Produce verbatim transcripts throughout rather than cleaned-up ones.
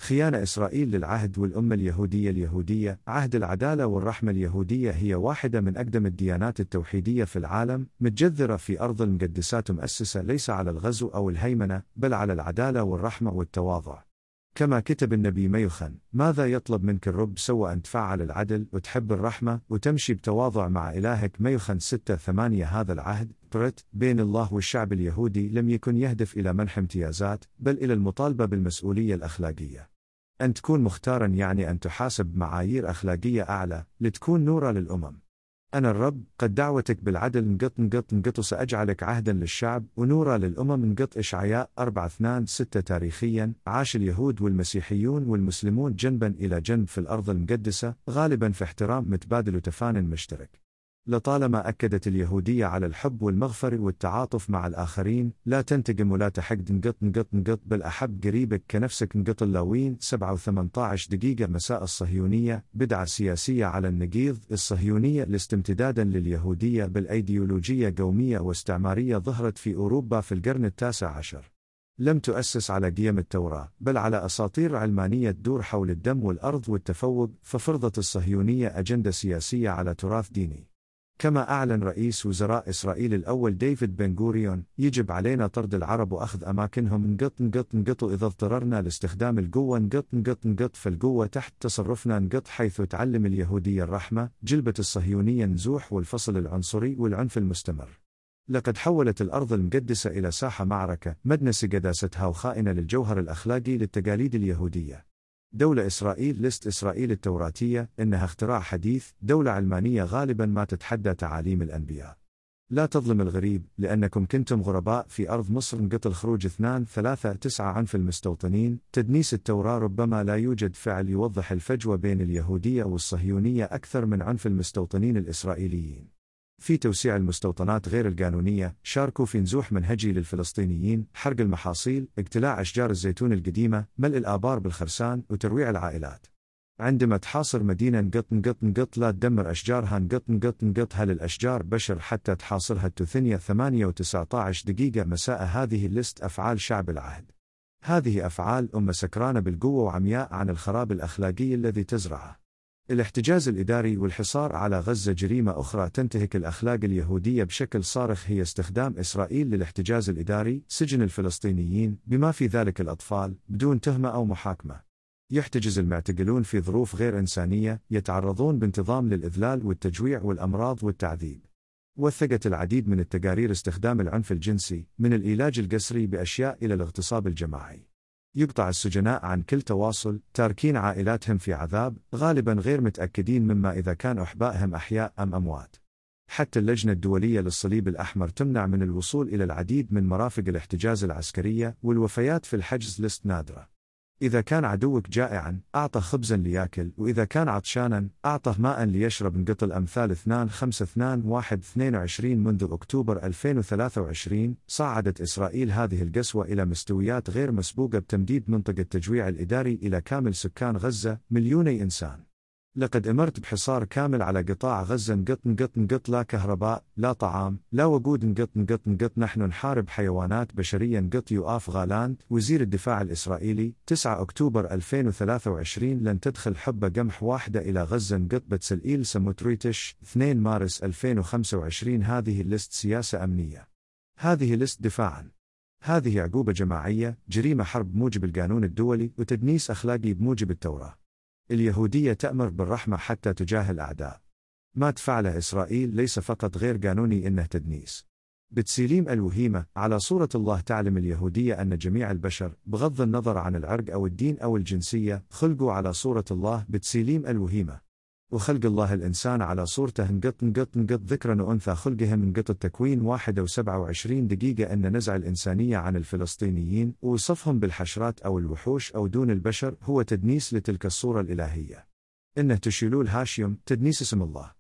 خيانة إسرائيل للعهد والأمة اليهودية اليهودية. عهد العدالة والرحمة اليهودية هي واحدة من أقدم الديانات التوحيدية في العالم، متجذرة في أرض المقدسات، مؤسسة ليس على الغزو أو الهيمنة، بل على العدالة والرحمة والتواضع. كما كتب النبي ميخان: ماذا يطلب منك الرب سوى أن تفعل العدل وتحب الرحمة وتمشي بتواضع مع إلهك. ميخان ستة ثمانية. هذا العهد برت بين الله والشعب اليهودي لم يكن يهدف إلى منح امتيازات، بل إلى المطالبة بالمسؤولية الأخلاقية. أن تكون مختارا يعني أن تحاسب بمعايير أخلاقية أعلى، لتكون نورا للأمم. أنا الرب قد دعوتك بالعدل نقط نقط نقط سأجعلك عهدا للشعب ونورا للأمم نقط. إشعياء أربعة اثنان ستة. تاريخيا عاش اليهود والمسيحيون والمسلمون جنبا إلى جنب في الأرض المقدسة، غالبا في احترام متبادل وتفان مشترك. لطالما أكدت اليهودية على الحب والمغفرة والتعاطف مع الآخرين، لا تنتقم ولا تحقد نقط نقط نقط، بل أحب قريبك كنفسك نقط. اللاوين سبعة وثمانية عشر دقيقة مساء. الصهيونية بدعة سياسية على النقيض. الصهيونية لاستمتدادا لليهودية بالأيديولوجية قومية واستعمارية ظهرت في أوروبا في القرن التاسع عشر. لم تؤسس على قيم التوراة، بل على أساطير علمانية تدور حول الدم والأرض والتفوق. ففرضت الصهيونية أجندة سياسية على تراث ديني. كما أعلن رئيس وزراء إسرائيل الأول ديفيد بن غوريون: يجب علينا طرد العرب وأخذ أماكنهم نقط نقط نقط إذا اضطررنا لاستخدام القوة نقط نقط نقط، فالقوة تحت تصرفنا نقط. حيث تعلم اليهودية الرحمة، جلبت الصهيونية النزوح والفصل العنصري والعنف المستمر. لقد حولت الأرض المقدسة إلى ساحة معركة، مدنس قداستها وخائنة للجوهر الأخلاقي للتقاليد اليهودية. دولة إسرائيل. لست إسرائيل التوراتية إنها اختراع حديث، دولة علمانية غالبا ما تتحدى تعاليم الأنبياء. لا تظلم الغريب لأنكم كنتم غرباء في أرض مصر. نقط الخروج اثنان ثلاثة تسعة. عنف المستوطنين. تدنيس التوراة. ربما لا يوجد فعل يوضح الفجوة بين اليهودية والصهيونية أكثر من عنف المستوطنين الإسرائيليين. في توسيع المستوطنات غير القانونية، شاركوا في نزوح منهجي للفلسطينيين، حرق المحاصيل، اقتلاع أشجار الزيتون القديمة، ملء الآبار بالخرسان، وترويع العائلات. عندما تحاصر مدينة نقط نقط نقط لا تدمر أشجارها نقط نقط نقط. هل الأشجار بشر حتى تحاصرها؟ التثنية ثمانية وتسعة عشر دقيقة مساء. هذه الليست أفعال شعب العهد. هذه أفعال أمة سكرانة بالقوة وعمياء عن الخراب الأخلاقي الذي تزرعه. الاحتجاز الإداري والحصار على غزة. جريمة أخرى تنتهك الأخلاق اليهودية بشكل صارخ هي استخدام إسرائيل للاحتجاز الإداري، سجن الفلسطينيين بما في ذلك الأطفال بدون تهمة أو محاكمة. يحتجز المعتقلون في ظروف غير إنسانية، يتعرضون بانتظام للإذلال والتجويع والأمراض والتعذيب. وثقت العديد من التقارير استخدام العنف الجنسي، من العلاج القسري بأشياء إلى الاغتصاب الجماعي. يقطع السجناء عن كل تواصل، تاركين عائلاتهم في عذاب، غالبا غير متأكدين مما إذا كان أحبائهم أحياء أم أموات. حتى اللجنة الدولية للصليب الأحمر تمنع من الوصول إلى العديد من مرافق الاحتجاز العسكرية، والوفيات في الحجز لست نادرة. إذا كان عدوك جائعا، أعطه خبزا ليأكل، وإذا كان عطشانا، أعطه ماء ليشرب. نقط الأمثال اثنان خمسة اثنان واحد اثنين وعشرين. منذ أكتوبر ألفين وثلاثة وعشرين، صعدت إسرائيل هذه القسوة إلى مستويات غير مسبوقة بتمديد منطقة التجويع الإداري إلى كامل سكان غزة، مليوني إنسان. لقد أمرت بحصار كامل على قطاع غزة نقط نقط نقط. لا كهرباء، لا طعام، لا وقود نقط نقط نقط. نحن نحارب حيوانات بشرية نقط. يؤاف غالاند وزير الدفاع الإسرائيلي تسعة أكتوبر ألفين وثلاثة وعشرين: لن تدخل حبة قمح واحدة إلى غزة نقط. بتسلئيل سموتريتش اثنين مارس ألفين وخمسة وعشرين. هذه الليست سياسة أمنية. هذه ليست دفاعا. هذه عقوبة جماعية، جريمة حرب بموجب القانون الدولي، وتدنيس أخلاقي بموجب التوراة. اليهودية تأمر بالرحمة حتى تجاه الأعداء. ما تفعله إسرائيل ليس فقط غير قانوني، إنه تدنيس. بتسيليم الوهيمة: على صورة الله تعلم اليهودية أن جميع البشر، بغض النظر عن العرق أو الدين أو الجنسية، خلقوا على صورة الله. بتسيليم الوهيمة: وخلق الله الإنسان على صورته نقط نقط نقط. ذكرا وأنثى خلقهم نقط. التكوين واحد وسبعة وعشرين دقيقة. أن نزع الإنسانية عن الفلسطينيين ووصفهم بالحشرات أو الوحوش أو دون البشر هو تدنيس لتلك الصورة الإلهية. إنه تشيلول هاشيم، تدنيس اسم الله.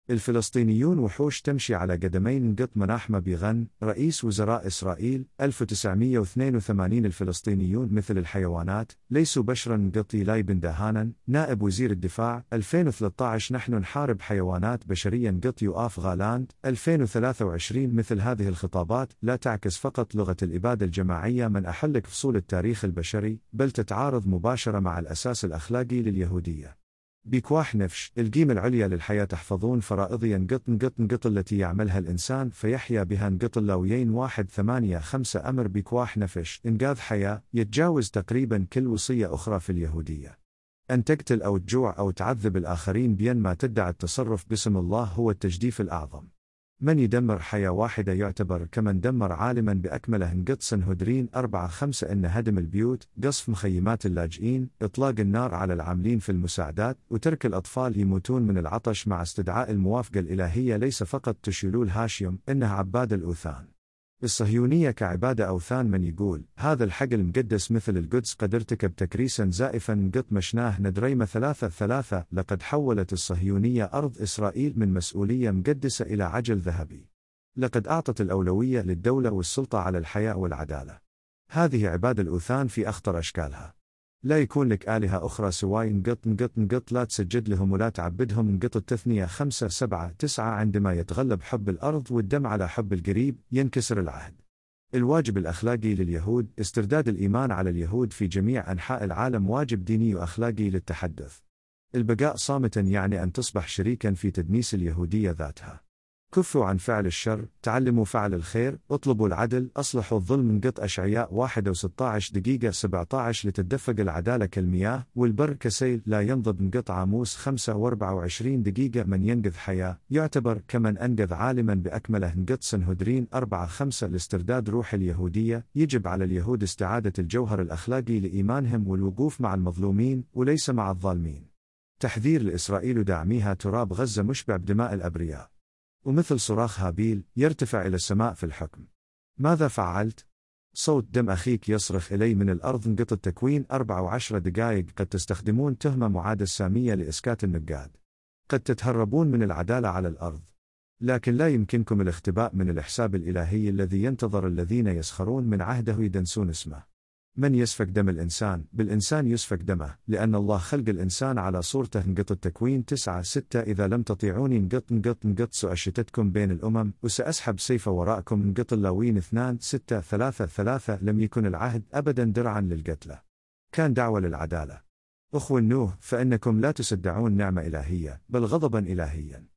الفلسطينيون وحوش تمشي على قدمين. نقط مناحمة بيغن رئيس وزراء إسرائيل ألف وتسعمئة واثنين وثمانين. الفلسطينيون مثل الحيوانات، ليسوا بشرا. نقط إيلاي بن دهانا نائب وزير الدفاع ألفين وثلاثة عشر. نحن نحارب حيوانات بشرية. نقط يؤاف غالاند ألفين وثلاثة وعشرين. مثل هذه الخطابات لا تعكس فقط لغة الإبادة الجماعية من أحلك فصول التاريخ البشري، بل تتعارض مباشرة مع الأساس الأخلاقي لليهودية. بيكواح نفش القيمة العليا للحياة تحفظون فرائضيا. نقط نقط نقط التي يعملها الإنسان فيحيا بها. نقط اللاويين واحد ثمانية خمسة. أمر بيكواح نفش إنقاذ حياة يتجاوز تقريبا كل وصية أخرى في اليهودية. أن تقتل أو تجوع أو تعذب الآخرين بين ما تدعي التصرف باسم الله هو التجديف الأعظم. من يدمر حياة واحدة يعتبر كمن دمر عالما بأكمله. نقط سنهدرين أربعة خمسة. إن هدم البيوت، قصف مخيمات اللاجئين، إطلاق النار على العاملين في المساعدات، وترك الأطفال يموتون من العطش مع استدعاء الموافقة الإلهية ليس فقط تشيلول هاشيم، إنها عباد الأوثان. الصهيونية كعبادة أوثان. من يقول هذا الحق المقدس مثل القدس قد ارتكب تكريسا زائفا. نقط مشناه ندريمة ثلاثة ثلاثة. لقد حولت الصهيونية أرض إسرائيل من مسؤولية مقدسة إلى عجل ذهبي. لقد أعطت الأولوية للدولة والسلطة على الحياة والعدالة. هذه عبادة الأوثان في أخطر أشكالها. لا يكون لك آلهة أخرى سواي. نقط نقط نقط لا تسجد لهم ولا تعبدهم. نقط التثنية خمسة سبعة تسعة. عندما يتغلب حب الأرض والدم على حب القريب ينكسر العهد. الواجب الأخلاقي لليهود استرداد الإيمان على اليهود في جميع أنحاء العالم واجب ديني وأخلاقي للتحدث. البقاء صامتا يعني أن تصبح شريكا في تدنيس اليهودية ذاتها. كفوا عن فعل الشر، تعلموا فعل الخير، اطلبوا العدل، أصلحوا الظلم. نقط أشعياء واحد وستة عشر دقيقة سبعة عشر. لتتدفق العدالة كالمياه والبر كسيل لا ينضب. نقط عاموس خمسة وأربعة وعشرين دقيقة. من ينقذ حياة يعتبر كمن أنقذ عالما بأكمله. نقط سنهدرين أربعة خمسة. لاسترداد روح اليهودية يجب على اليهود استعادة الجوهر الأخلاقي لإيمانهم والوقوف مع المظلومين وليس مع الظالمين. تحذير لإسرائيل داعميها. تراب غزة مشبع بدماء الأبرياء، ومثل صراخ هابيل يرتفع إلى السماء في الحكم. ماذا فعلت؟ صوت دم أخيك يصرخ إلي من الأرض. نقط التكوين أربعة وعشر دقائق. قد تستخدمون تهمة معادة سامية لإسكات النقاد. قد تتهربون من العدالة على الأرض، لكن لا يمكنكم الاختباء من الحساب الإلهي الذي ينتظر الذين يسخرون من عهده يدنسون اسمه. من يسفك دم الإنسان بالإنسان يسفك دمه، لأن الله خلق الإنسان على صورته. نقط التكوين تسعة ستة. إذا لم تطيعوني. نقط نقط نقط سأشتتكم بين الأمم وسأسحب سيف وراءكم. نقط اللاوين اثنان ستة ثلاثة ثلاثة. لم يكن العهد أبدا درعا للقتلى، كان دعوة للعدالة. أخوة نوح، فإنكم لا تسدعون نعمة إلهية بل غضبا إلهيا.